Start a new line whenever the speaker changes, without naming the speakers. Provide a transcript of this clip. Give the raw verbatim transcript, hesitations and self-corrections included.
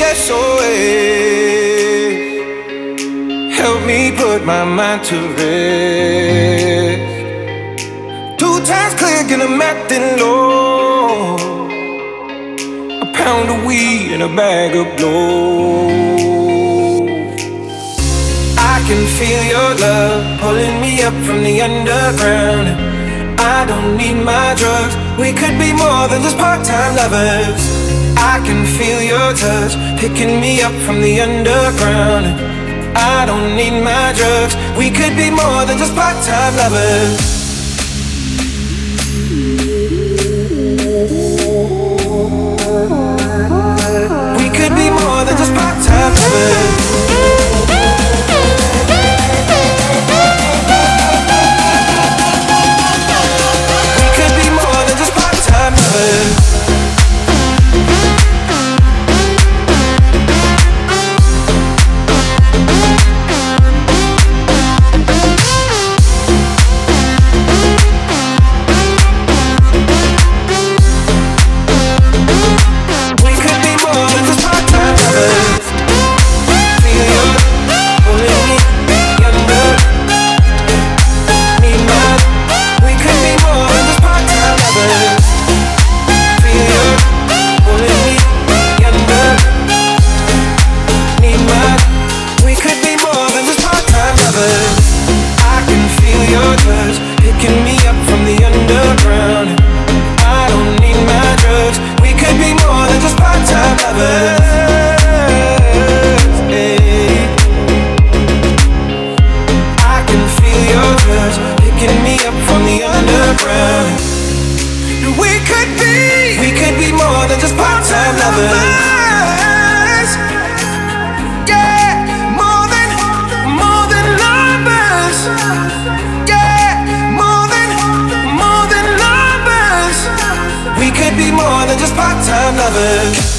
S O S. Help me put my mind to rest. Two times clear, get a meth and low. A pound of weed and a bag of blow. I can feel your love pulling me up from the underground. I don't need my drugs. We could be more than just part-time lovers. I can feel your touch picking me up from the underground. I don't need my drugs. We could be more than just part-time lovers. We could be more than just part-time lovers. We could be more than just part-time lovers.